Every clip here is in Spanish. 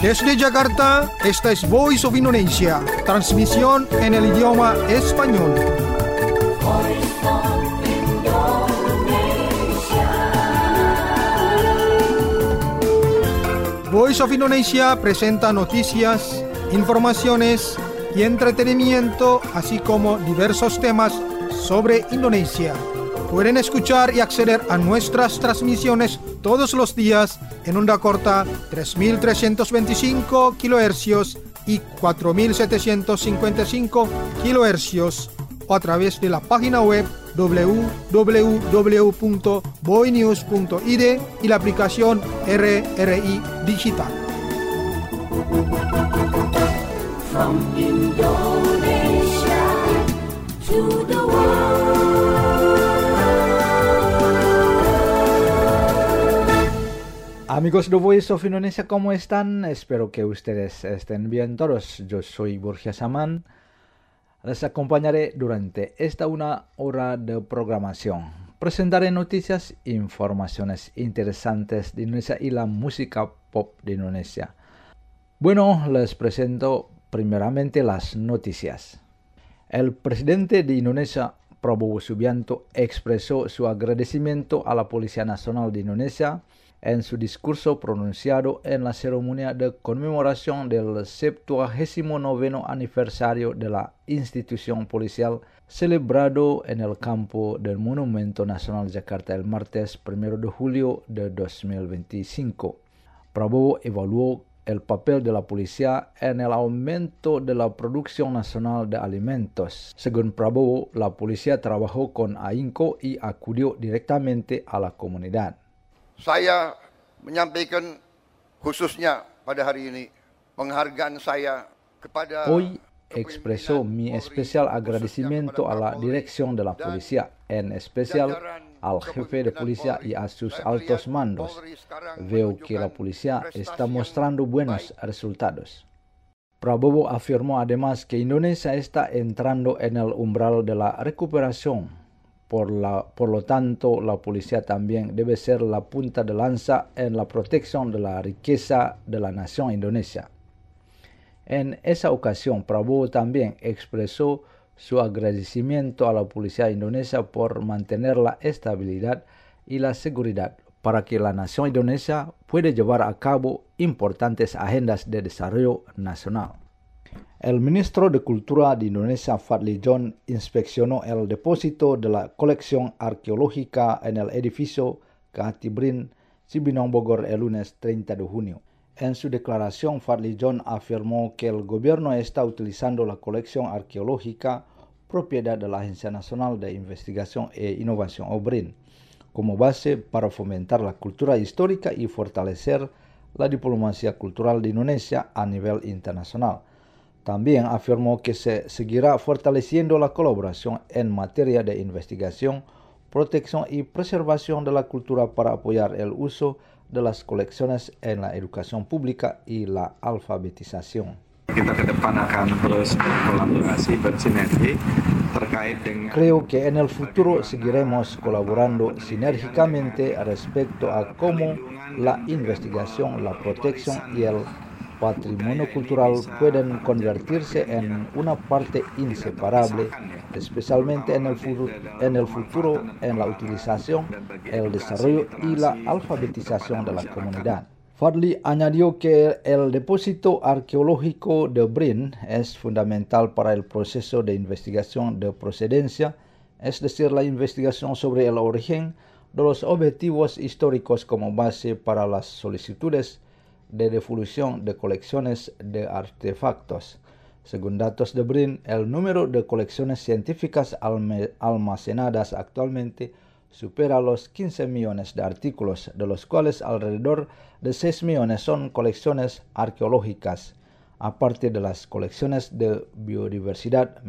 Desde Jakarta, esta es Voice of Indonesia, transmisión en el idioma español. Voice of Indonesia presenta noticias, informaciones y entretenimiento, así como diversos temas sobre Indonesia. Pueden escuchar y acceder a nuestras transmisiones todos los días en onda corta 3.325 kHz y 4.755 kHz o a través de la página web www.boinews.id y la aplicación RRI Digital. From Indonesia to the world. Amigos de Voice of Indonesia, ¿cómo están? Espero que ustedes estén bien todos. Yo soy Borja Saman. Les acompañaré durante esta 1 hora de programación. Presentaré noticias, informaciones interesantes de Indonesia y la música pop de Indonesia. Bueno, les presento primeramente las noticias. El presidente de Indonesia, Prabowo Subianto, expresó su agradecimiento a la Policía Nacional de Indonesia en su discurso pronunciado en la ceremonia de conmemoración del 79º aniversario de la institución policial celebrado en el campo del Monumento Nacional Jakarta el martes 1 de julio de 2025. Prabowo evaluó el papel de la policía en el aumento de la producción nacional de alimentos. Según Prabowo, la policía trabajó con ahínco y acudió directamente a la comunidad. Saya menyampaikan khususnya pada hari ini penghargaan saya kepada. Hoy expresó mi especial agradecimiento a la dirección de la policía, en especial al jefe de policía y a sus altos mandos. Veo que la policía está mostrando buenos resultados. Prabowo afirmó además que Indonesia está entrando en el umbral de la recuperación. Por lo tanto, la policía también debe ser la punta de lanza en la protección de la riqueza de la nación indonesia. En esa ocasión, Prabowo también expresó su agradecimiento a la policía indonesia por mantener la estabilidad y la seguridad para que la nación indonesia pueda llevar a cabo importantes agendas de desarrollo nacional. El ministro de Cultura de Indonesia, Fadli John, inspeccionó el depósito de la colección arqueológica en el edificio Kehati BRIN, Cibinong, Bogor, el lunes 30 de junio. En su declaración, Fadli John afirmó que el gobierno está utilizando la colección arqueológica propiedad de la Agencia Nacional de Investigación e Innovación, o BRIN, como base para fomentar la cultura histórica y fortalecer la diplomacia cultural de Indonesia a nivel internacional. También afirmó que se seguirá fortaleciendo la colaboración en materia de investigación, protección y preservación de la cultura para apoyar el uso de las colecciones en la educación pública y la alfabetización. Kita ke depan akan terus berkolaborasi, bersinergi terkait dengan. Creo que en el futuro seguiremos colaborando sinérgicamente respecto a cómo la investigación, la protección y el patrimonio cultural pueden convertirse en una parte inseparable, especialmente en el futuro en la utilización, el desarrollo y la alfabetización de la comunidad. Fadli añadió que el depósito arqueológico de BRIN es fundamental para el proceso de investigación de procedencia, es decir, la investigación sobre el origen de los objetivos históricos como base para las solicitudes de devolución de colecciones de artefactos. Según datos de BRIN, el número de colecciones científicas almacenadas actualmente supera los 15 millones de artículos, de los cuales alrededor de 6 millones son colecciones arqueológicas, aparte de las colecciones de biodiversidad,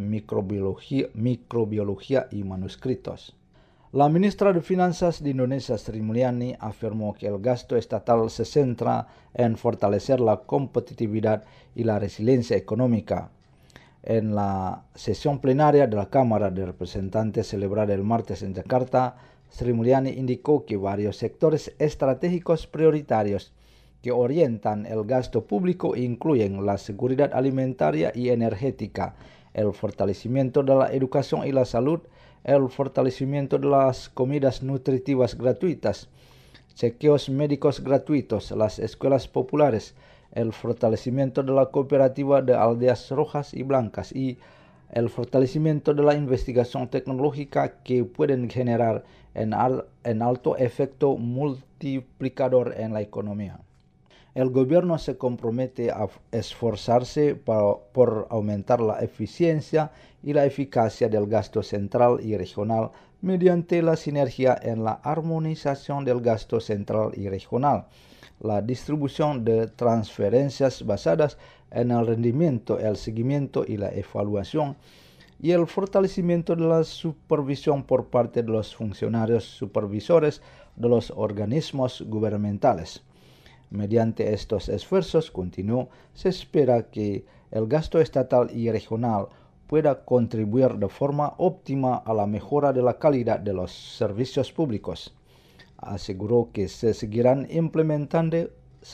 microbiología y manuscritos. La ministra de Finanzas de Indonesia, Sri Mulyani, afirmó que el gasto estatal se centra en fortalecer la competitividad y la resiliencia económica. En la sesión plenaria de la Cámara de Representantes celebrada el martes en Jakarta, Sri Mulyani indicó que varios sectores estratégicos prioritarios que orientan el gasto público incluyen la seguridad alimentaria y energética, el fortalecimiento de la educación y la salud, el fortalecimiento de las comidas nutritivas gratuitas, chequeos médicos gratuitos, las escuelas populares, el fortalecimiento de la cooperativa de aldeas rojas y blancas y el fortalecimiento de la investigación tecnológica que pueden generar en alto efecto multiplicador en la economía. El gobierno se compromete a esforzarse por aumentar la eficiencia y la eficacia del gasto central y regional mediante la sinergia en la armonización del gasto central y regional, la distribución de transferencias basadas en el rendimiento, el seguimiento y la evaluación, y el fortalecimiento de la supervisión por parte de los funcionarios supervisores de los organismos gubernamentales. Mediante estos esfuerzos continuos, se espera que el gasto estatal y regional pueda contribuir de forma óptima a la mejora de la calidad de los servicios públicos. Aseguró que se seguirán implementando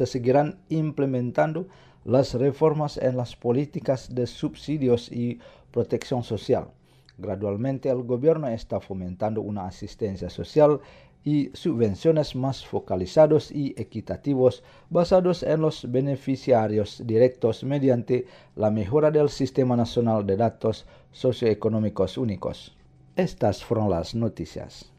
las reformas en las políticas de subsidios y protección social. Gradualmente el gobierno está fomentando una asistencia social y subvenciones más focalizados y equitativos basados en los beneficiarios directos mediante la mejora del Sistema Nacional de Datos Socioeconómicos Únicos. Estas fueron las noticias.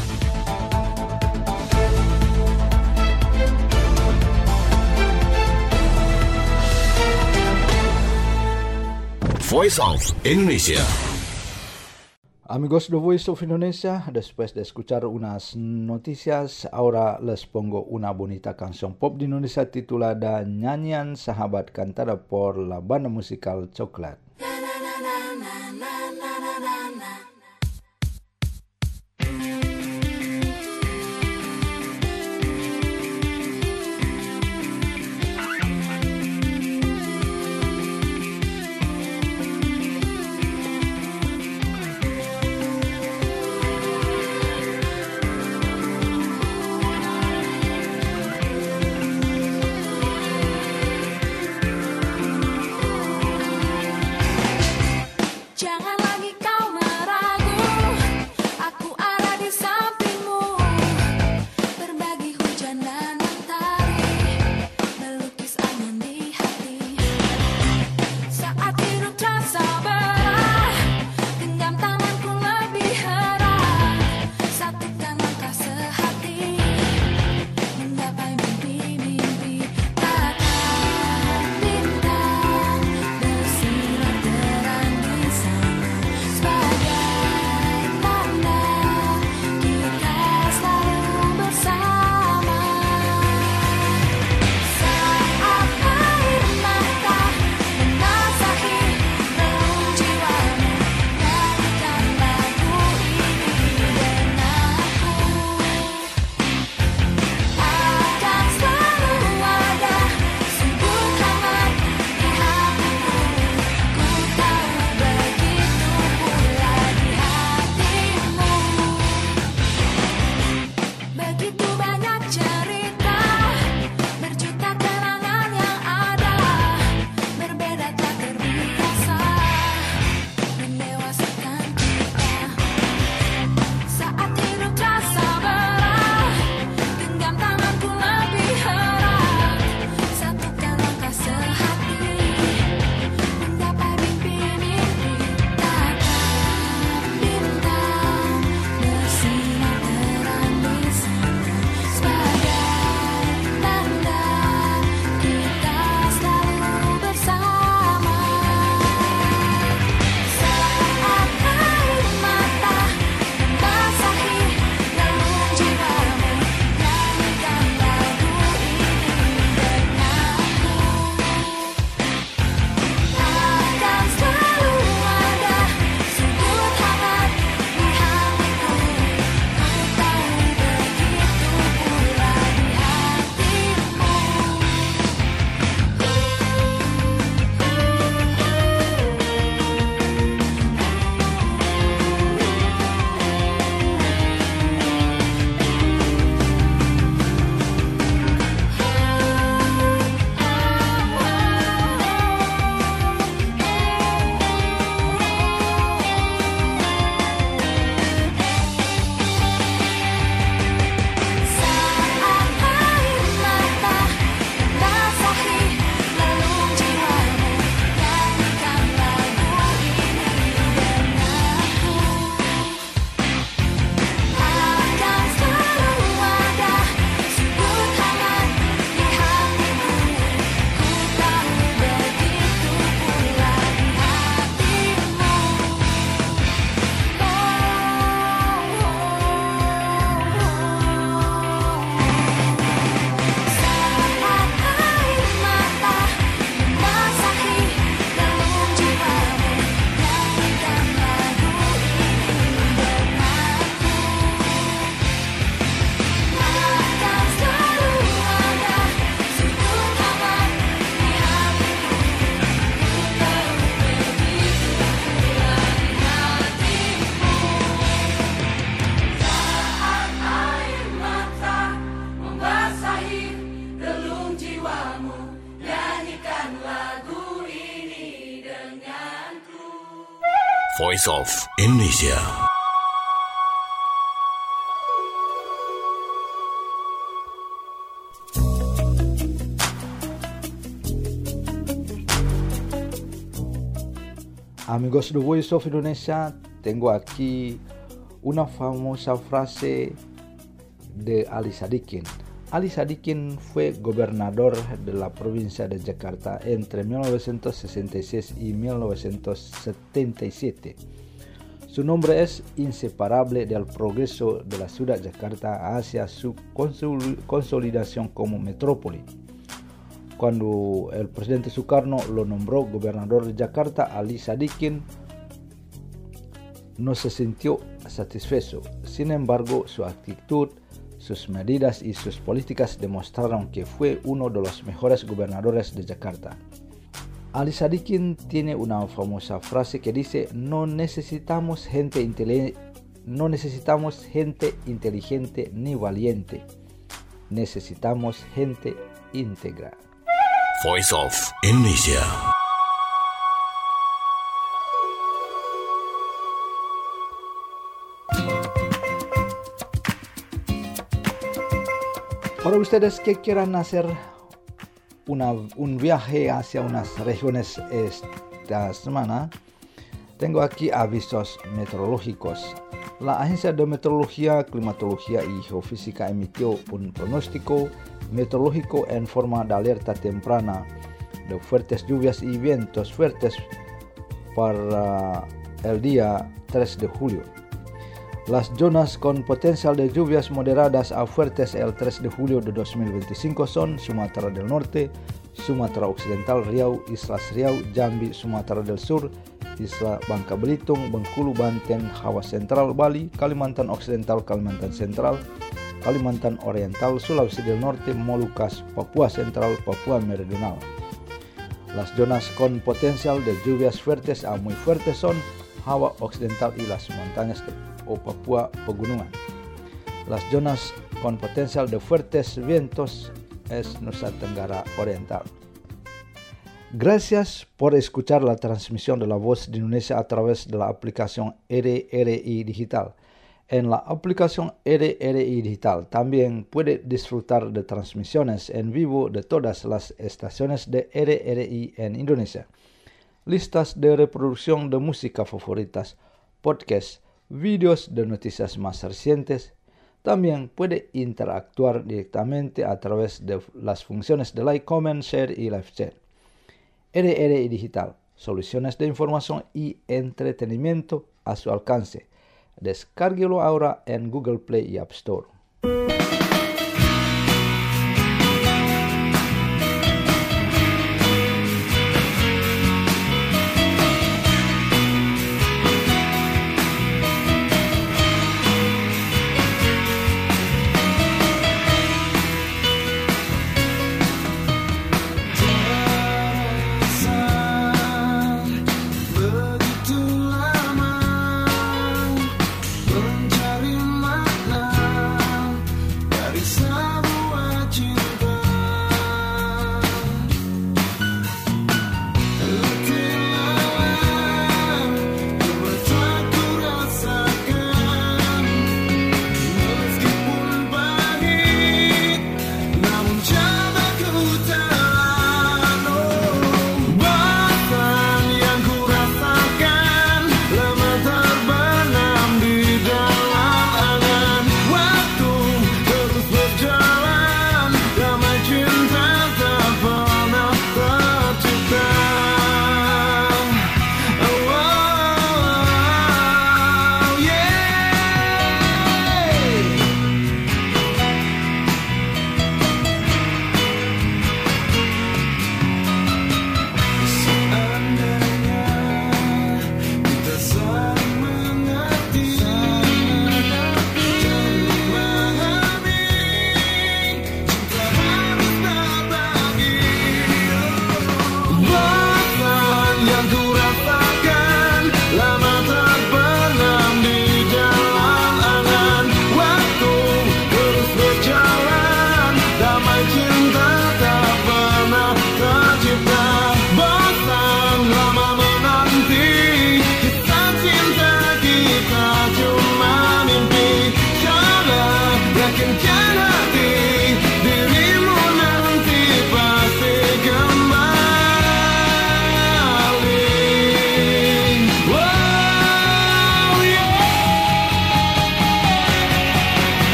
Voice of Indonesia. Amigos de Voice of Indonesia, después de escuchar unas noticias, ahora les pongo una bonita canción pop de Indonesia titulada Nyanyian Sahabat cantada por la banda musical Coklat. Jangan lagi Voice of Indonesia. Amigos de Voice of Indonesia, tengo aquí una famosa frase de Ali Sadikin. Ali Sadikin fue gobernador de la provincia de Jakarta entre 1966 y 1977. Su nombre es inseparable del progreso de la ciudad de Jakarta hacia su consolidación como metrópoli. Cuando el presidente Sukarno lo nombró gobernador de Jakarta, Ali Sadikin no se sintió satisfecho. Sin embargo, su actitud, sus medidas y sus políticas demostraron que fue uno de los mejores gobernadores de Jakarta. Ali Sadikin tiene una famosa frase que dice: no necesitamos gente inteligente ni valiente, necesitamos gente íntegra. Voice of Indonesia. Para ustedes que quieran hacer un viaje hacia unas regiones esta semana, tengo aquí avisos meteorológicos. La Agencia de Meteorología, Climatología y Geofísica emitió un pronóstico meteorológico en forma de alerta temprana de fuertes lluvias y vientos fuertes para el día 3 de julio. Las zonas con potencial de lluvias moderadas a fuertes el 3 de julio de 2025 son Sumatera del Norte, Sumatera Occidental, Riau, Islas Riau, Jambi, Sumatera del Sur, Isla Bangka Belitung, Bengkulu, Banten, Jawa Sentral, Bali, Kalimantan Occidental, Kalimantan Sentral, Kalimantan Oriental, Sulawesi del Norte, Molucas, Papua Central, Papua Meridional. Las zonas con potencial de lluvias fuertes a muy fuertes son Jawa Occidental y las montañas o Papua Pegunungan. Las zonas con potencial de fuertes vientos es Nusa Tenggara Oriental. Gracias por escuchar la transmisión de la Voz de Indonesia a través de la aplicación RRI Digital. En la aplicación RRI Digital también puede disfrutar de transmisiones en vivo de todas las estaciones de RRI en Indonesia, listas de reproducción de música favoritas, podcasts, vídeos de noticias más recientes. También puede interactuar directamente a través de las funciones de like, comment, share y live chat. RRI Digital, soluciones de información y entretenimiento a su alcance. Descárguelo ahora en Google Play y App Store.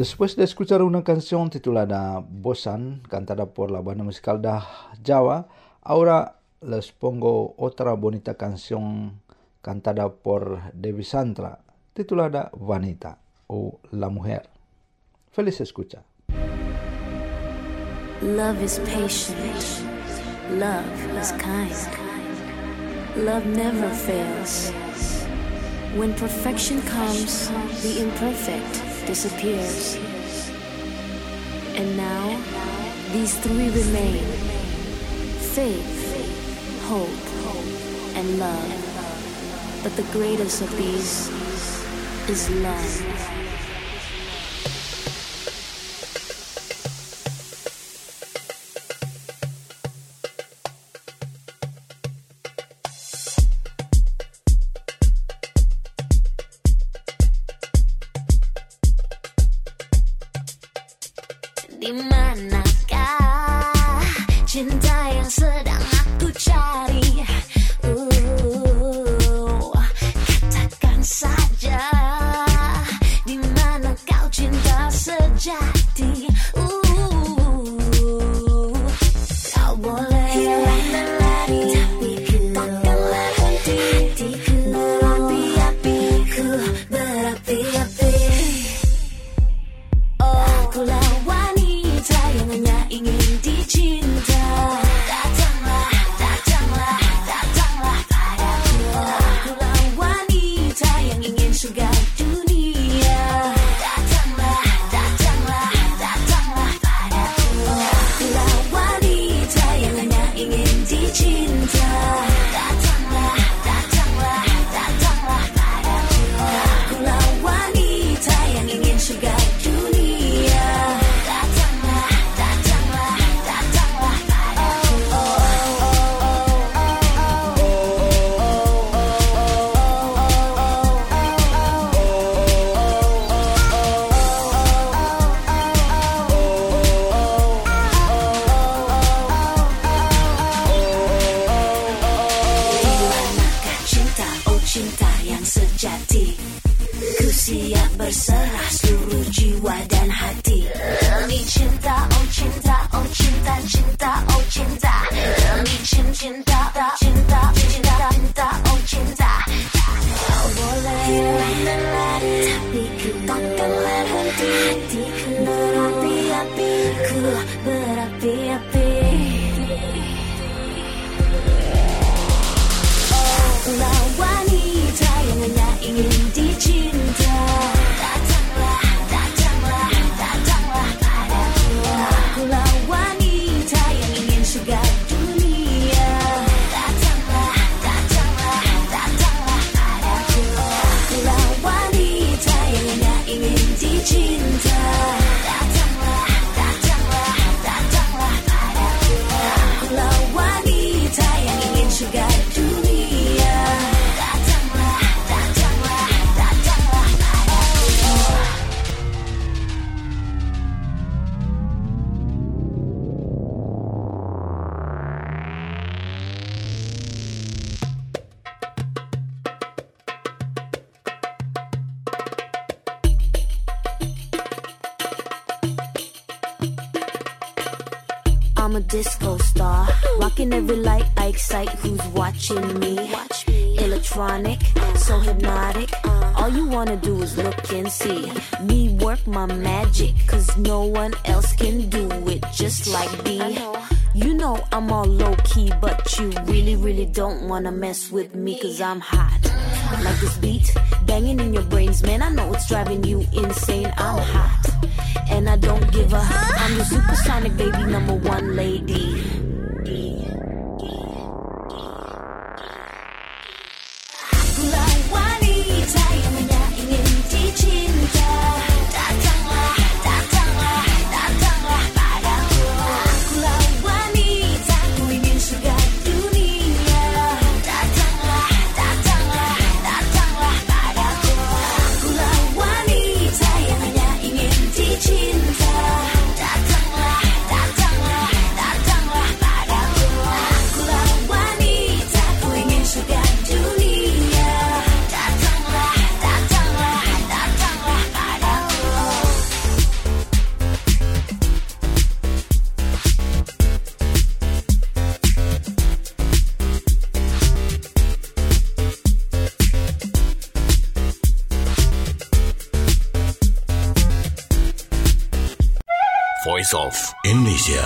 Después de escuchar una canción titulada Bosan, cantada por la banda musical Jawa, ahora les pongo otra bonita canción cantada por Dewi Sandra, titulada Wanita o La Mujer. Feliz escucha. Love is patient. Love is kind. Love never fails. When perfection comes, the imperfect disappears. And now, these three remain: faith, hope, and love. But the greatest of these is love. Di manakah cinta yang sedang aku cari? Katakan saja, di mana kau cinta sejati? Kau boleh lari, tapi takkanlah henti. Hatiku berapi-api, ku berapi-api. Akulah wanita yang hanya ingin dicinta. Datanglah, datanglah, datanglah padaku. Akulah wanita yang ingin surga dunia. Datanglah, datanglah, datanglah padaku. Akulah wanita yang hanya ingin dicinta. Datanglah, datanglah, datanglah padaku. Akulah wanita yang ingin surga dunia. Datanglah, datanglah, datanglah padaku. Manakah cinta, oh cinta yang sejati? Ku siap berserah seluruh jiwa dan hati demi cinta, oh cinta, oh cinta, cinta, oh cinta. Demi cinta, cinta, cinta, cinta, oh cinta. Kau boleh lari, tapi ku takkanlah henti. Hatiku berapi-api, ku berapi-api. Akulah wanita yang hanya ingin dicinta. Datanglah, datanglah, datanglah padaku. Akulah wanita yang ingin surga dunia. Datanglah, datanglah, datanglah padaku. Akulah wanita yang hanya ingin dicinta. Datanglah, datanglah, datanglah padaku. Akulah wanita yang ingin surga dunia. Datanglah, datanglah, datanglah padaku. I'm a disco star, rocking every light. I excite who's watching me. Electronic, so hypnotic. All you wanna do is look and see me work my magic, cause no one else can do it just like me. You know I'm all low key, but you really, really don't wanna mess with me, cause I'm hot. Like this beat, banging in your brains, man, I know it's driving you insane. I'm hot, and I don't give a. I'm the supersonic baby, number one lady. Akulah wanita yang hanya ingin dicinta. Datanglah, datanglah, datanglah padaku. Akulah wanita, ku ingin surga dunia. Datanglah, datanglah, datanglah padaku. Akulah wanita yang hanya ingin dicinta. Datanglah, datanglah, datanglah padaku. Voice of Indonesia.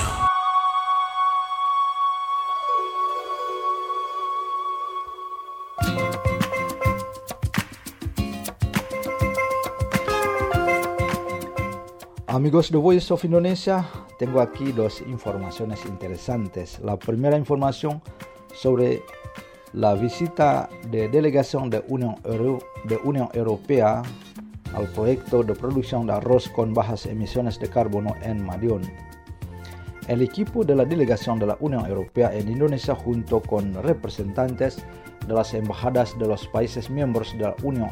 Amigos de Voice of Indonesia, tengo aquí dos informaciones interesantes. La primera información sobre la visita de delegación de Unión Europea al proyecto de producción de arroz con bajas emisiones de carbono en Madiun. El equipo de la delegación de la Unión Europea en Indonesia, junto con representantes de las embajadas de los países miembros de la Unión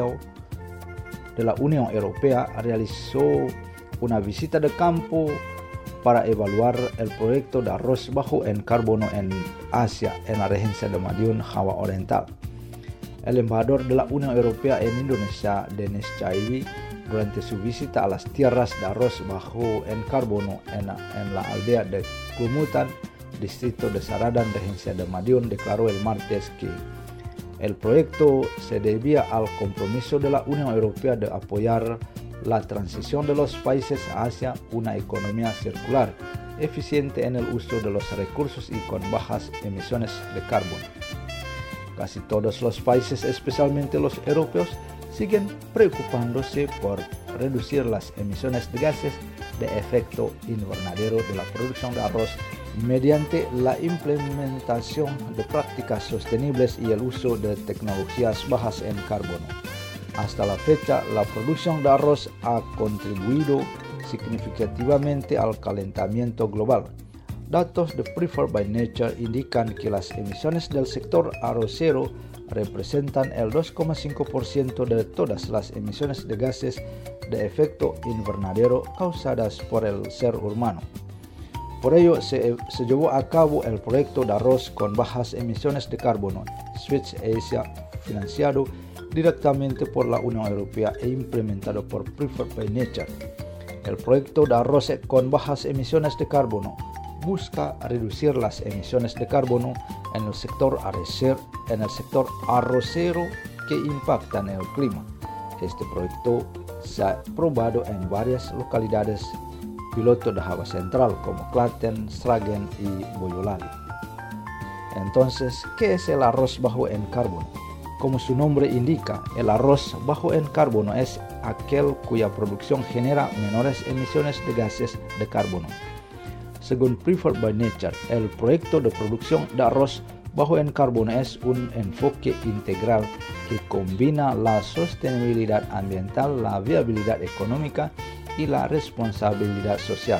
Europea, realizó una visita de campo para evaluar el proyecto de arroz bajo en carbono en Asia, en la regencia de Madiun, Java Oriental. El embajador de la Unión Europea en Indonesia, Denis Chaiwi, durante su visita a las tierras de arroz bajo en carbono en la aldea de Kumutan, distrito de Saradan, regencia de Madiun, declaró el martes que el proyecto se debía al compromiso de la Unión Europea de apoyar la transición de los países hacia una economía circular, eficiente en el uso de los recursos y con bajas emisiones de carbono. Casi todos los países, especialmente los europeos, siguen preocupándose por reducir las emisiones de gases de efecto invernadero de la producción de arroz mediante la implementación de prácticas sostenibles y el uso de tecnologías bajas en carbono. Hasta la fecha, la producción de arroz ha contribuido significativamente al calentamiento global. Datos de Preferred by Nature indican que las emisiones del sector arrocero representan el 2,5% de todas las emisiones de gases de efecto invernadero causadas por el ser humano. Por ello, se llevó a cabo el proyecto de arroz con bajas emisiones de carbono, Switch Asia, financiado directamente por la Unión Europea e implementado por Preferred by Nature. El proyecto de arroz con bajas emisiones de carbono busca reducir las emisiones de carbono en el sector arrocero que impactan el clima. Este proyecto se ha probado en varias localidades piloto de Java Central como Klaten, Sragen y Boyolali. Entonces, ¿qué es el arroz bajo en carbono? Como su nombre indica, el arroz bajo en carbono es aquel cuya producción genera menores emisiones de gases de carbono. Según Preferred by Nature, el proyecto de producción de arroz bajo en carbono es un enfoque integral que combina la sostenibilidad ambiental, la viabilidad económica y la responsabilidad social.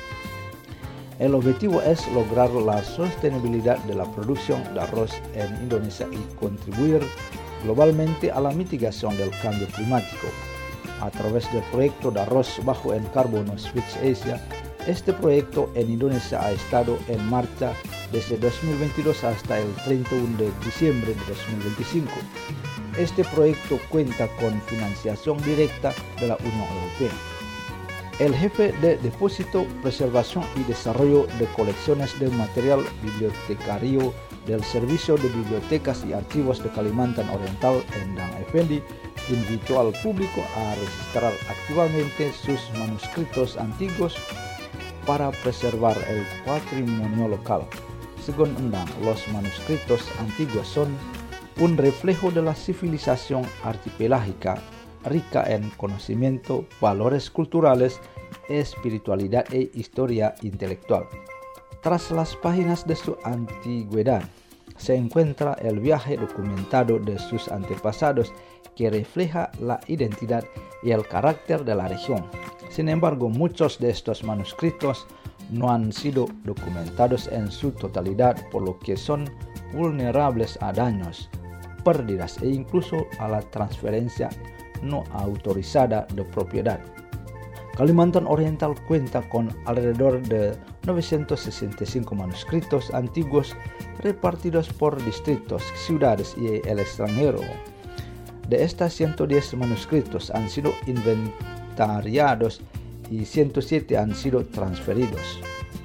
El objetivo es lograr la sostenibilidad de la producción de arroz en Indonesia y contribuir globalmente a la mitigación del cambio climático. A través del proyecto de arroz bajo en carbono Switch Asia, este proyecto en Indonesia ha estado en marcha desde 2022 hasta el 31 de diciembre de 2025. Este proyecto cuenta con financiación directa de la Unión Europea. El jefe de Depósito, Preservación y Desarrollo de Colecciones de Material Bibliotecario del Servicio de Bibliotecas y Archivos de Kalimantan Oriental, Endang Effendi, invitó al público a registrar activamente sus manuscritos antiguos para preservar el patrimonio local. Según Endang, los manuscritos antiguos son un reflejo de la civilización archipelágica, rica en conocimiento, valores culturales, espiritualidad e historia intelectual. Tras las páginas de su antigüedad, se encuentra el viaje documentado de sus antepasados que refleja la identidad y el carácter de la región. Sin embargo, muchos de estos manuscritos no han sido documentados en su totalidad, por lo que son vulnerables a daños, pérdidas e incluso a la transferencia no autorizada de propiedad. Kalimantan Oriental cuenta con alrededor de 965 manuscritos antiguos repartidos por distritos, ciudades y el extranjero. De estas, 110 manuscritos han sido inventariados y 107 han sido transferidos.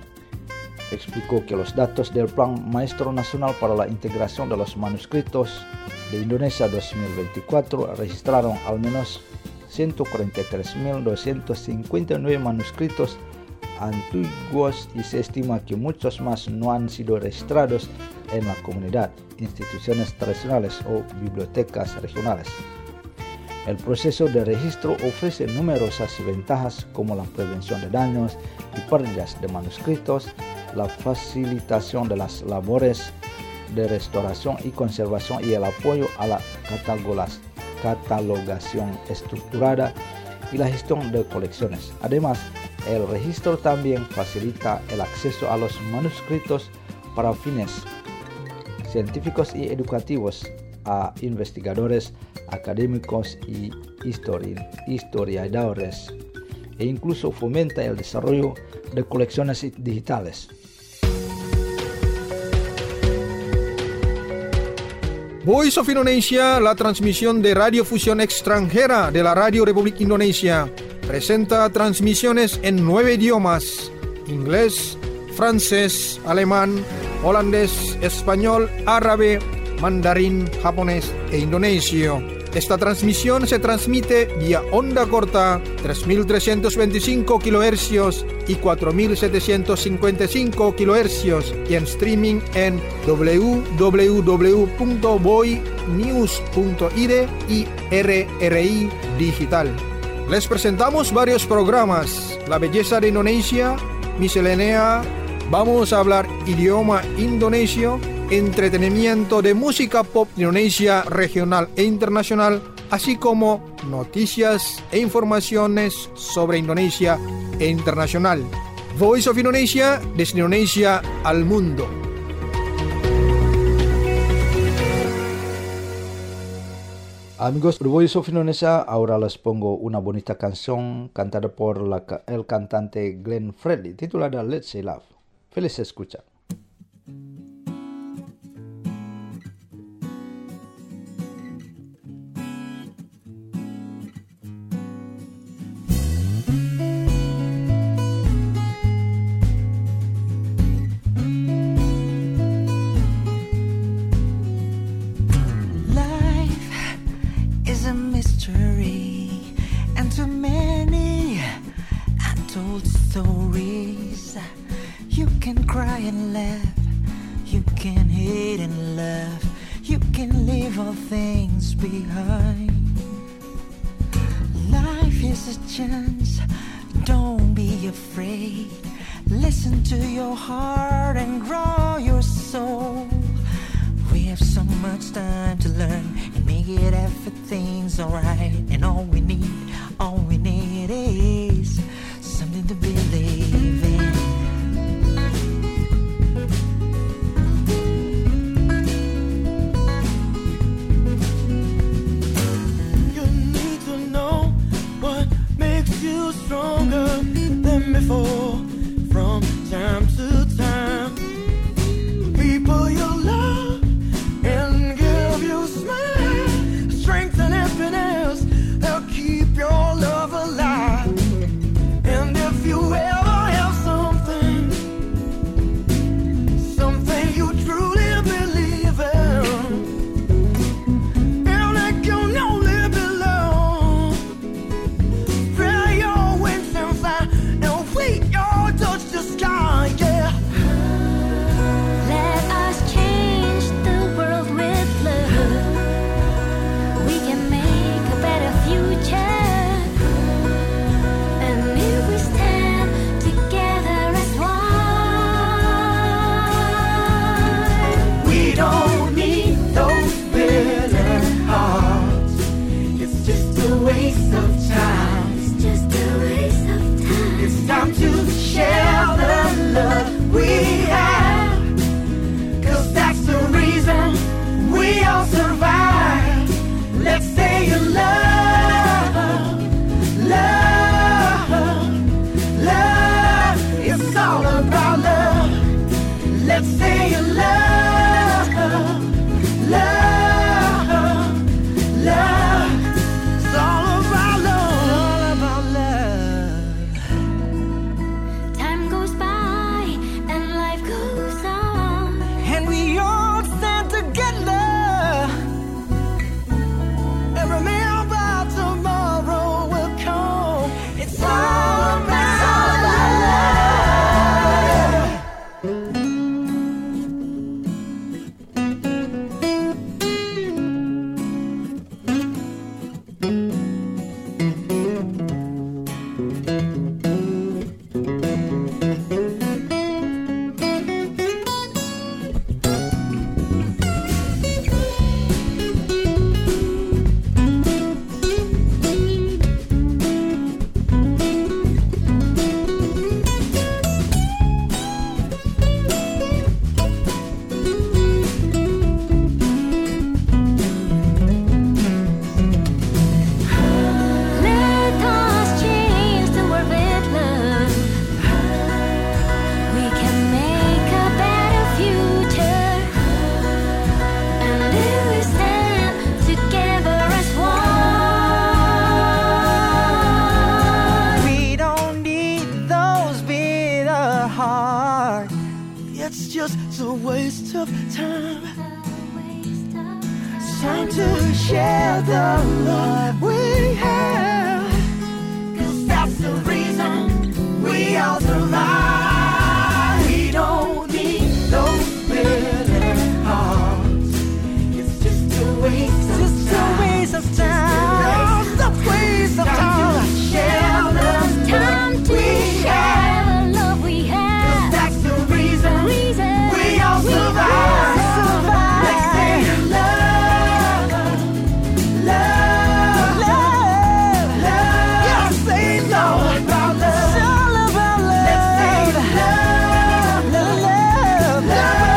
Explicó que los datos del Plan Maestro Nacional para la Integración de los Manuscritos de Indonesia 2024 registraron al menos 143.259 manuscritos antiguos y se estima que muchos más no han sido registrados en la comunidad, instituciones tradicionales o bibliotecas regionales. El proceso de registro ofrece numerosas ventajas como la prevención de daños y pérdidas de manuscritos, la facilitación de las labores de restauración y conservación y el apoyo a la catalogación estructurada y la gestión de colecciones. Además, el registro también facilita el acceso a los manuscritos para fines científicos y educativos a investigadores, académicos y historiadores, e incluso fomenta el desarrollo de colecciones digitales. Voice of Indonesia, la transmisión de radiofusión extranjera de la Radio Republik Indonesia, presenta transmisiones en 9 idiomas: inglés, francés, alemán, holandés, español, árabe, mandarín, japonés e indonesio. Esta transmisión se transmite vía onda corta 3.325 kHz y 4.755 kHz y en streaming en www.boinews.id y RRI Digital. Les presentamos varios programas: La Belleza de Indonesia, Miscelánea, Vamos a hablar idioma indonesio, entretenimiento de música pop Indonesia regional e internacional, así como noticias e informaciones sobre Indonesia e internacional. Voice of Indonesia, desde Indonesia al mundo. Amigos de Voice of Indonesia, ahora les pongo una bonita canción cantada por el cantante Glenn Fredly, titulada Let's Say Love. Feliz escucha. It's all about love. it's just a waste of time. It's time to share the love we have, 'cause that's the reason we all survive. We don't need those bitter hearts. It's just a waste of time. Just a waste of time. Just a waste of time. Share the time to share the love we have. 'Cause that's the reason we all survive. Let's say love, love, love, love. Yeah, say no about love. It's all about love. Let's say love, love, love,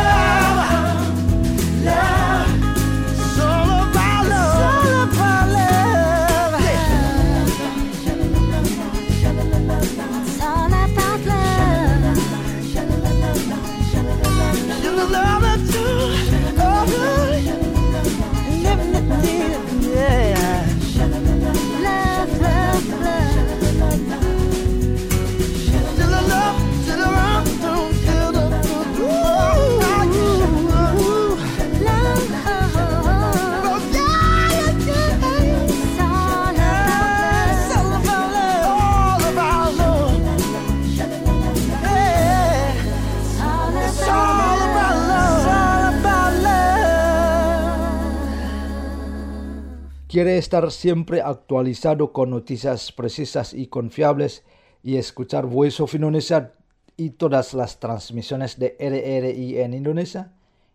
love, love. It's all about love. It's all about love. It's all about love. Should have loved her too. Oh, good. Yeah. Love, love, love. Till the love, till the love, till the ¿Quiere estar siempre actualizado con noticias precisas y confiables y escuchar Voice of Indonesia y todas las transmisiones de RRI en Indonesia?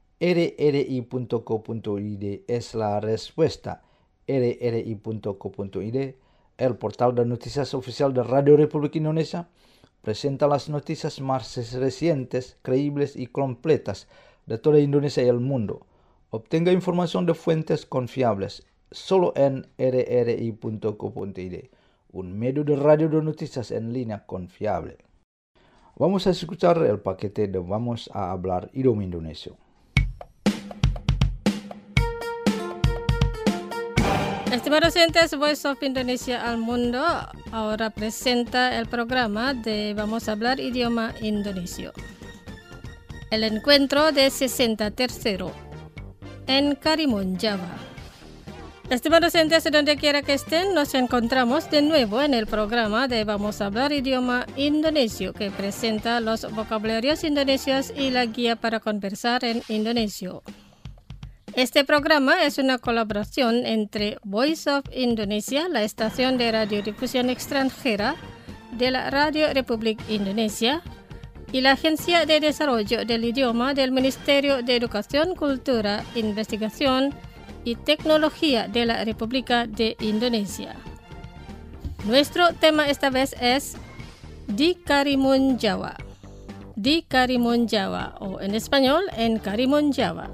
rri.co.id es la respuesta. rri.co.id, el portal de noticias oficial de Radio Republik Indonesia, presenta las noticias más recientes, creíbles y completas de toda Indonesia y el mundo. Obtenga información de fuentes confiables solo en rri.co.id, un medio de radio de noticias en línea confiable. Vamos a escuchar el paquete de Vamos a hablar idioma indonesio. Estimados oyentes, Voice of Indonesia al mundo ahora presenta el programa de Vamos a hablar idioma indonesio. El encuentro de 63 en Karimun, Java. Estimados oyentes, donde quiera que estén, nos encontramos de nuevo en el programa de Vamos a hablar idioma indonesio, que presenta los vocabularios indonesios y la guía para conversar en indonesio. Este programa es una colaboración entre Voice of Indonesia, la estación de radiodifusión extranjera de la Radio Republik Indonesia, y la Agencia de Desarrollo del Idioma del Ministerio de Educación, Cultura, Investigación y Tecnología de la República de Indonesia. Nuestro tema esta vez es Di Karimun Jawa. Di Karimun Jawa, o en español, en Karimun Jawa.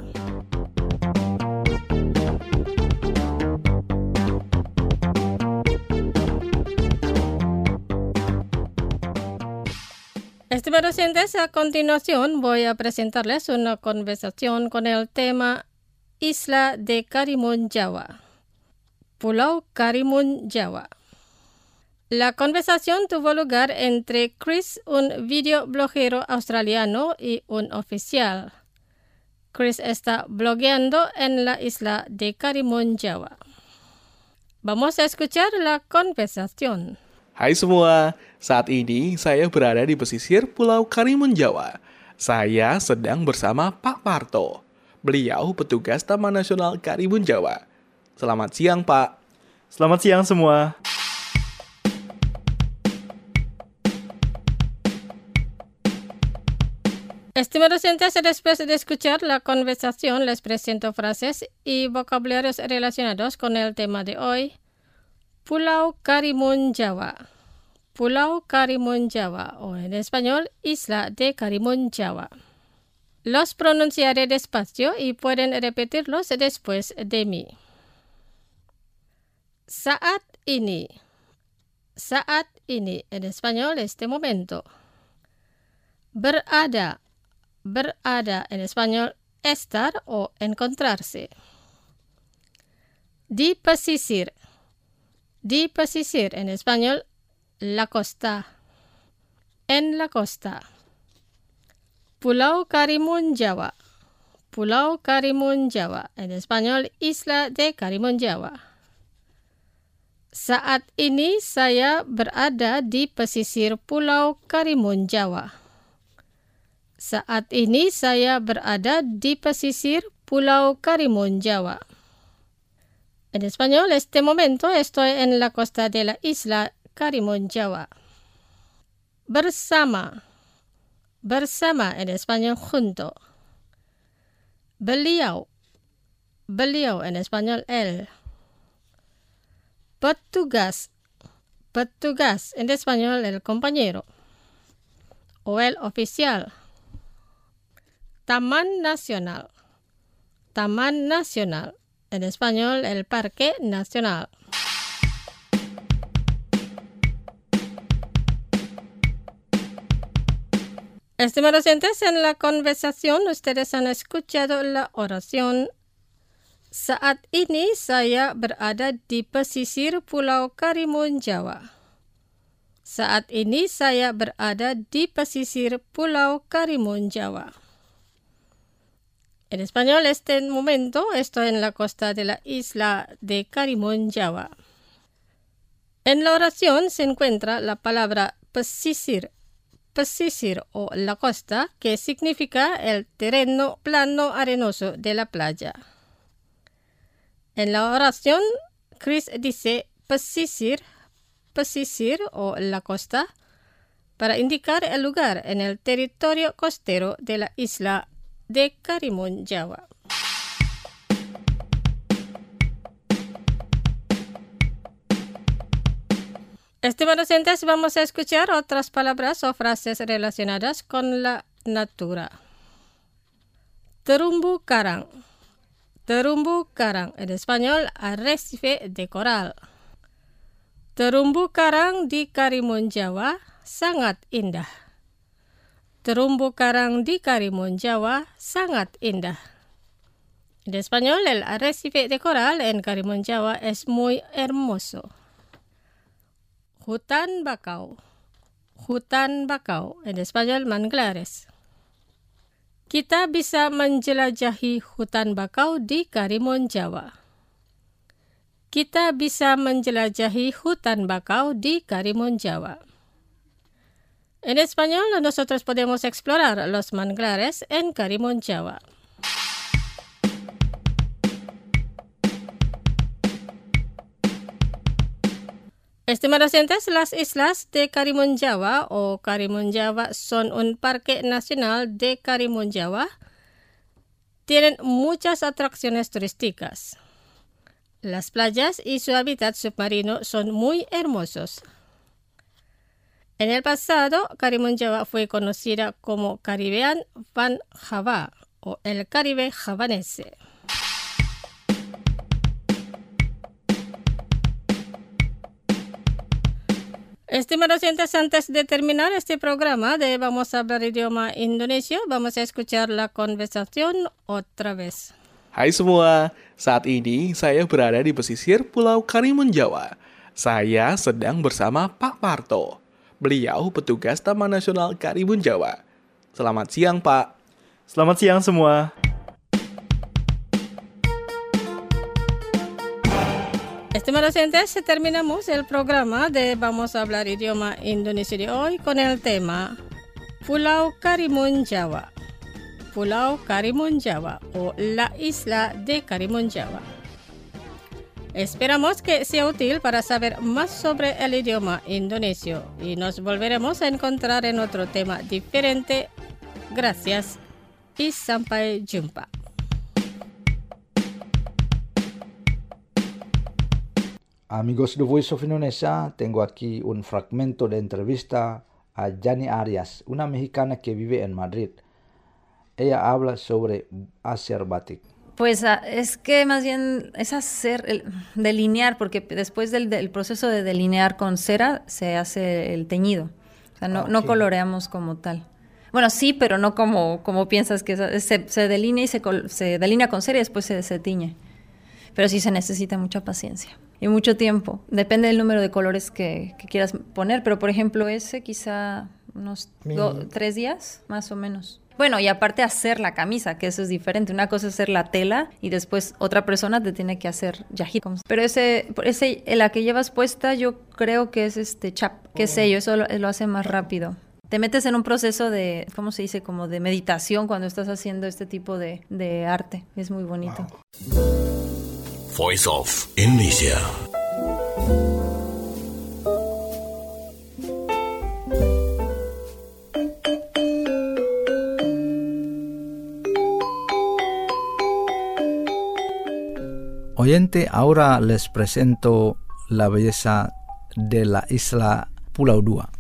Estimados oyentes, a continuación voy a presentarles una conversación con el tema Isla de Karimun Jawa, Pulau Karimun Jawa. La conversación tuvo lugar entre Chris, un videoblogero australiano, y un oficial. Chris está blogueando en la isla de Karimun Jawa. Vamos a escuchar la conversación. Hai semua, saat ini saya berada di pesisir Pulau Karimun Jawa. Saya sedang bersama Pak Parto. Beliau petugas Taman Nasional Karimun Jawa. Selamat siang, Pak. Selamat siang semua. Estimados oyentes, después de escuchar la conversación, les presento frases y vocabularios relacionados con el tema de hoy. Pulau Karimun Jawa. Pulau Karimun Jawa, o en español, Isla de Karimun Jawa. Los pronunciaré despacio y pueden repetirlos después de mí. Saat ini. Saat ini, en español, este momento. Berada. Berada, en español, estar o encontrarse. Di pesisir. Di pesisir, en español, la costa. En la costa. Pulau Karimun Jawa. Pulau Karimun Jawa. En español, Isla de Karimun Jawa. Saat ini saya berada di pesisir Pulau Karimun Jawa. Saat ini saya berada di pesisir Pulau Karimun Jawa. En español, este momento estoy en la costa de la isla Karimun Jawa. Bersama. Bersama, en español, junto. Beliau. Beliau, en español, él. Petugas. Petugas, en español, el compañero. O el oficial. Taman Nacional. Taman Nacional. En español, el Parque Nacional. Estimados oyentes, en la conversación ustedes han escuchado la oración Saat ini saya berada di pesisir Pulau Karimun Jawa. Saat ini saya berada di pesisir Pulau Karimun Jawa. En español, este momento estoy en la costa de la isla de Karimun Jawa. En la oración se encuentra la palabra pesisir. Pesisir o la costa, que significa el terreno plano arenoso de la playa. En la oración, Chris dice pesisir, pesisir o la costa, para indicar el lugar en el territorio costero de la isla de Karimun Jawa. Estimados oyentes, vamos a escuchar otras palabras o frases relacionadas con la natura. Terumbu karang. Terumbu karang, en español, arrecife de coral. Terumbu karang di Karimun Jawa sangat indah. Terumbu karang di Karimun Jawa sangat indah. En español, el arrecife de coral en Karimun Jawa es muy hermoso. Hutan bakau. Hutan bakau, en español, manglares. Kita bisa menjelajahi hutan bakau di Karimun Jawa. Kita bisa menjelajahi hutan bakau di Karimun Jawa. En español, nosotros podemos explorar los manglares en Karimun Jawa. Estimados oyentes, las islas de Karimun Jawa o Karimun Jawa son un parque nacional de Karimun Jawa. Tienen muchas atracciones turísticas. Las playas y su hábitat submarino son muy hermosos. En el pasado, Karimun Jawa fue conocida como Caribbean Van Java o el Caribe javanese. Estimados oyentes, antes de terminar este programa de Vamos a hablar idioma Indonesia, vamos a escuchar la conversación otra vez. Hai semua, saat ini saya berada di pesisir Pulau Karimun Jawa. Saya sedang bersama Pak Parto. Beliau petugas Taman Nasional Karimun Jawa. Selamat siang, Pak. Selamat siang semua. Estimados oyentes, terminamos el programa de Vamos a hablar idioma Indonesia de hoy con el tema Pulau Karimun Jawa. Pulau Karimun Jawa o la isla de Karimun Jawa. Esperamos que sea útil para saber más sobre el idioma indonesio y nos volveremos a encontrar en otro tema diferente. Gracias y sampai jumpa. Amigos de Voice of Indonesia, tengo aquí un fragmento de entrevista a Yani Arias, una mexicana que vive en Madrid. Ella habla sobre hacer batik. Pues es que más bien es delinear, porque después del proceso de delinear con cera se hace el teñido. O sea, no coloreamos como tal. Bueno, sí, pero no como piensas que se delinea y se delinea con cera y después se tiñe. Pero sí se necesita mucha paciencia y mucho tiempo. Depende del número de colores que quieras poner, pero por ejemplo ese quizá unos 3 días más o menos. Bueno, y aparte hacer la camisa, que eso es diferente. Una cosa es hacer la tela y después otra persona te tiene que hacer yajit. Pero la que llevas puesta yo creo que es chap, que es sello, eso lo hace más rápido. Te metes en un proceso de, ¿cómo se dice? Como de meditación cuando estás haciendo este tipo de arte. Es muy bonito. Voice of Indonesia. Oyente, ahora les presento la belleza de la isla Pulau Dua.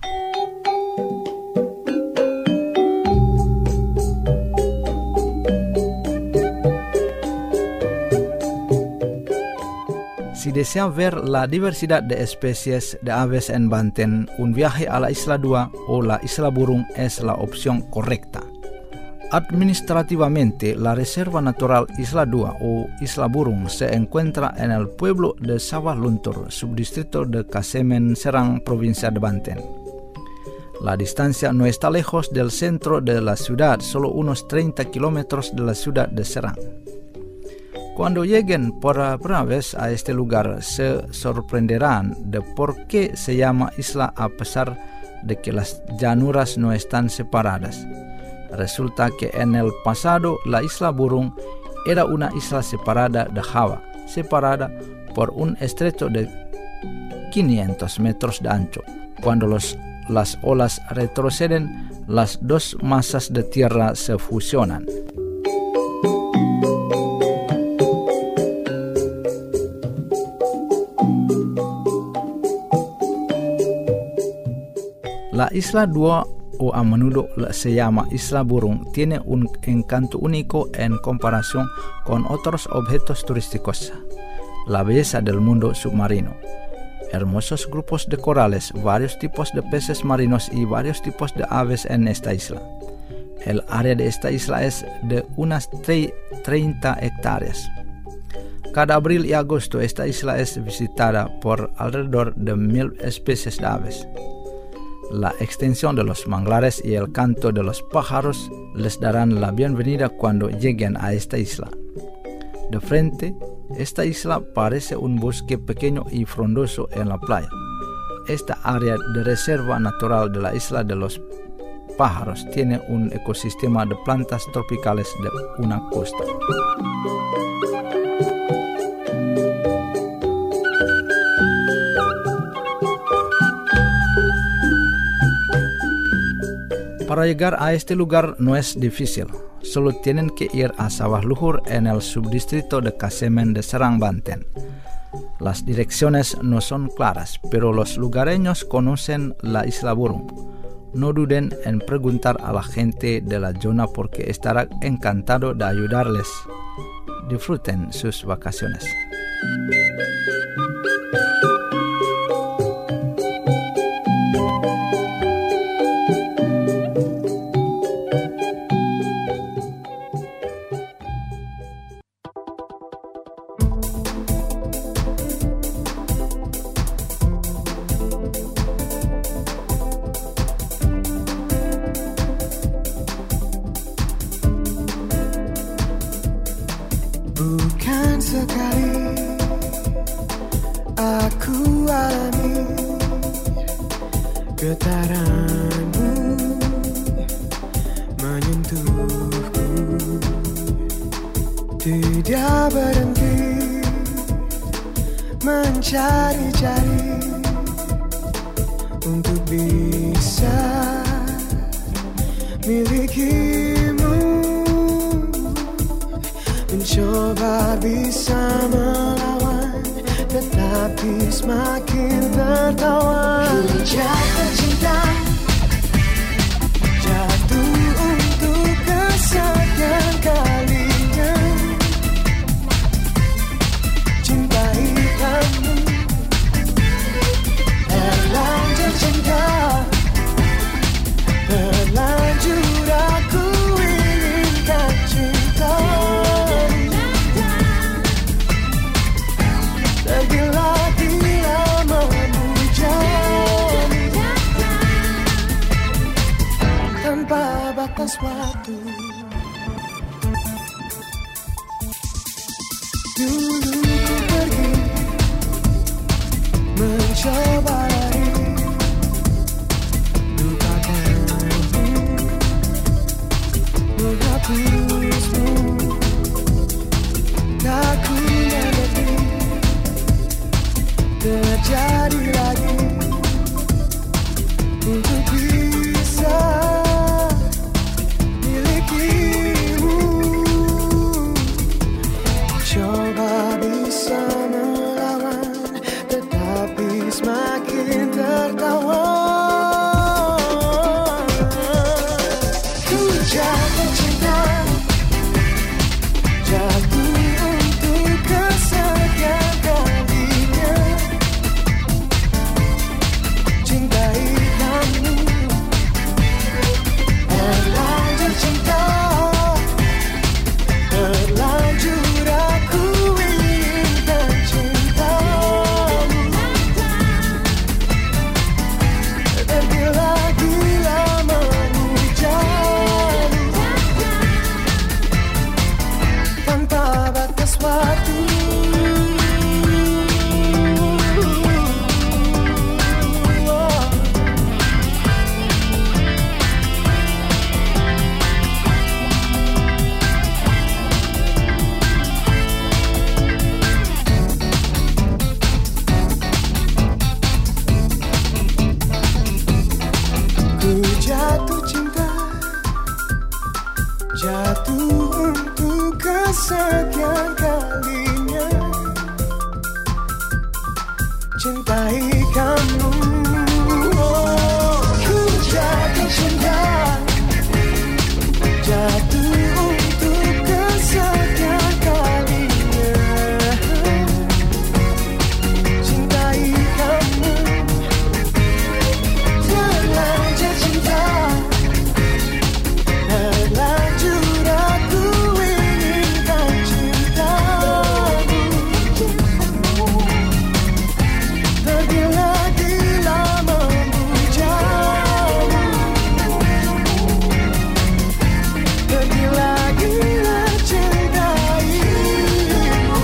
Si desea ver la diversidad de especies de aves en Banten, un viaje a la Isla Dua o la Isla Burung es la opción correcta. Administrativamente, la Reserva Natural Isla Dua o Isla Burung se encuentra en el pueblo de Sawah Luntur, subdistrito de Kasemen, Serang, provincia de Banten. La distancia no está lejos del centro de la ciudad, solo unos 30 kilómetros de la ciudad de Serang. Cuando lleguen por primera vez a este lugar, se sorprenderán de por qué se llama isla a pesar de que las llanuras no están separadas. Resulta que en el pasado la Isla Burung era una isla separada de Java, separada por un estrecho de 500 metros de ancho. Cuando las olas retroceden, las dos masas de tierra se fusionan. La Isla Dua, o a menudo se llama Isla Burung, tiene un encanto único en comparación con otros objetos turísticos. La belleza del mundo submarino. Hermosos grupos de corales, varios tipos de peces marinos y varios tipos de aves en esta isla. El área de esta isla es de unas 30 hectáreas. Cada abril y agosto esta isla es visitada por alrededor de 1,000 especies de aves. La extensión de los manglares y el canto de los pájaros les darán la bienvenida cuando lleguen a esta isla. De frente, esta isla parece un bosque pequeño y frondoso en la playa. Esta área de reserva natural de la isla de los pájaros tiene un ecosistema de plantas tropicales de una costa. Para llegar a este lugar no es difícil, solo tienen que ir a Sawah Luhur en el subdistrito de Kasemen de Serang, Banten. Las direcciones no son claras, pero los lugareños conocen la Isla Burung. No duden en preguntar a la gente de la zona porque estará encantado de ayudarles. Disfruten sus vacaciones. Bukan sekali aku alami getaranmu menyentuhku, tidak berhenti mencari-cari untuk bisa milikimu. Mencoba bisa melawan, tetapi semakin tertawan. Jatuh cinta, jatuh untuk kesekian kalinya. Cintai kamu, terlanjur cinta, terlanjur aku inginkan cinta. Tergila-gila memuja, Dulu ku pergi mencoba lari, lupakanmu, menghapusmu. Tak ku mengerti terjadi lagi untuk bisa milikimu. Coba bisa melawan, tetapi semakin tertawa. Ku jatuh cinta, jatuh untuk kesekian kalinya. Cintai kamu, terlanjur cinta, terlanjur aku inginkan cintamu. Tergila-gila memujamu tanpa batas waktu. Ku jatuh cinta, jatuh untuk kesekian kalinya. Cintai kamu, ku jatuh cinta, jatuh untuk kesekian kalinya. Cintai kamu, terlanjur cinta, terlanjur aku inginkan cintamu. Tergila-gila memujamu, tergila-gila cintaimu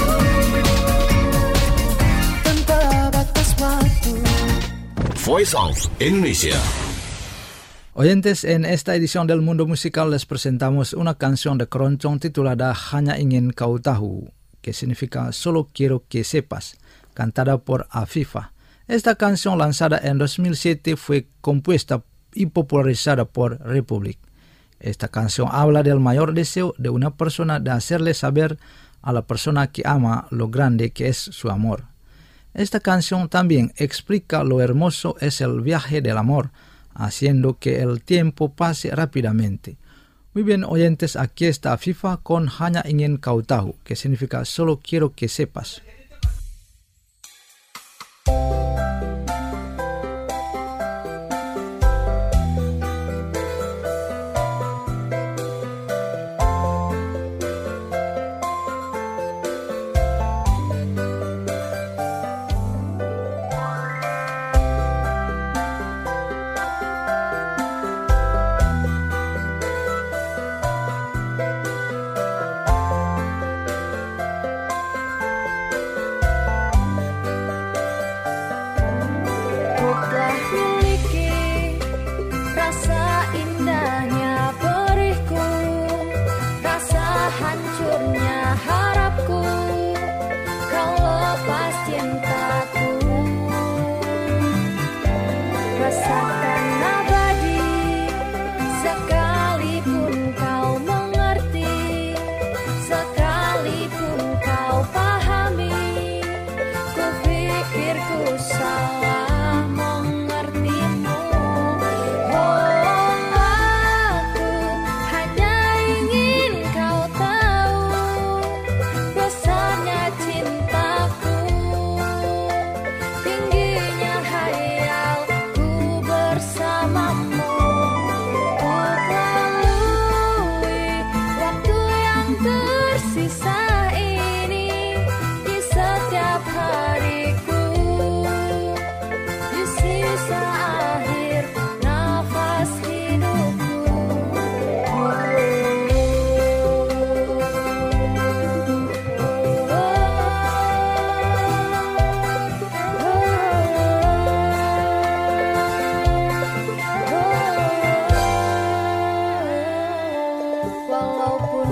tanpa batas waktu. Voice of Indonesia. Oyentes, en esta edición del Mundo Musical les presentamos una canción de Keroncong titulada Hanya Ingin Kau Tahu, que significa Solo Quiero Que Sepas, cantada por Afifa. Esta canción, lanzada en 2007, fue compuesta y popularizada por Republic. Esta canción habla del mayor deseo de una persona de hacerle saber a la persona que ama lo grande que es su amor. Esta canción también explica lo hermoso es el viaje del amor, haciendo que el tiempo pase rápidamente. Muy bien, oyentes, aquí está Afifa con Hanya Ingin Kau Tahu, que significa Solo Quiero Que Sepas.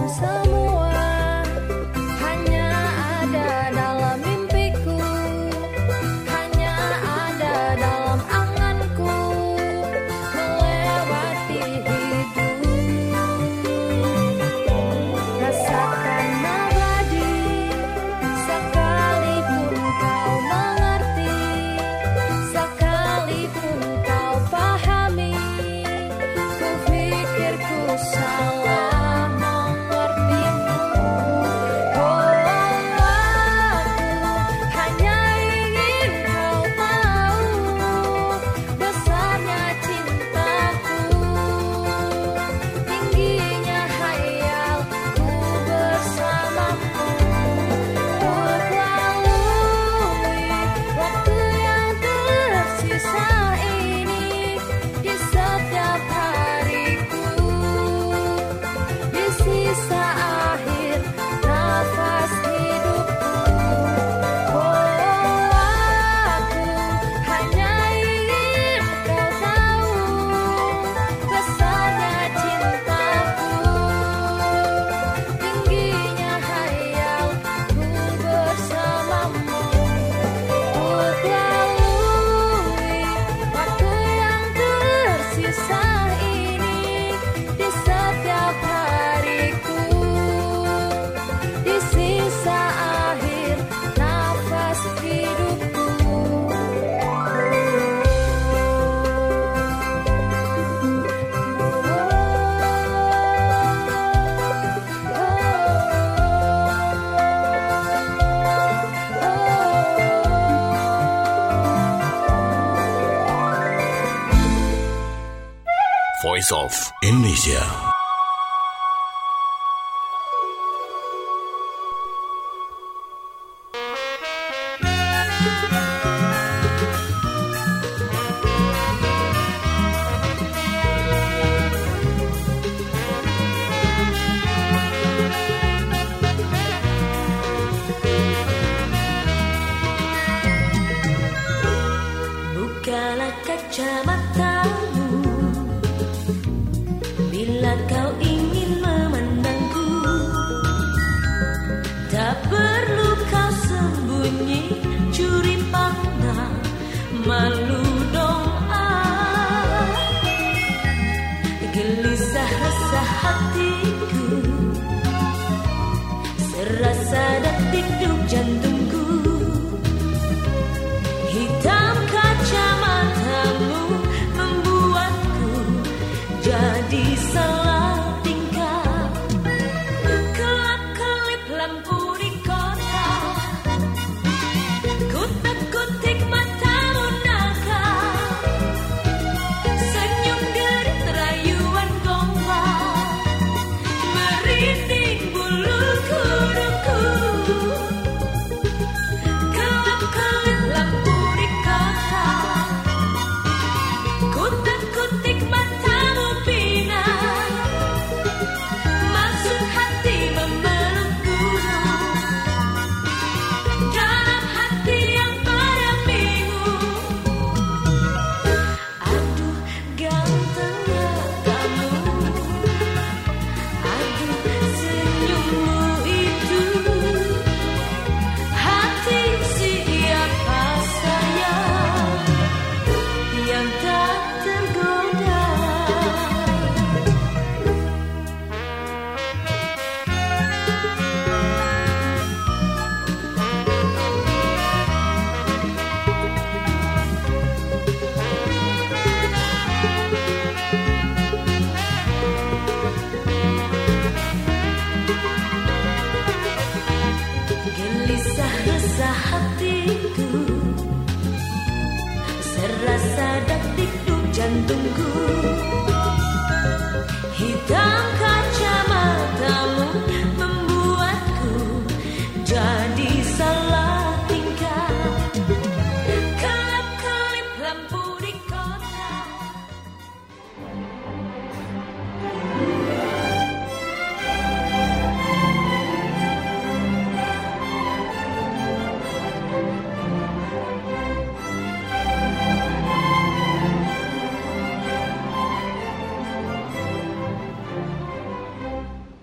Voice of Indonesia.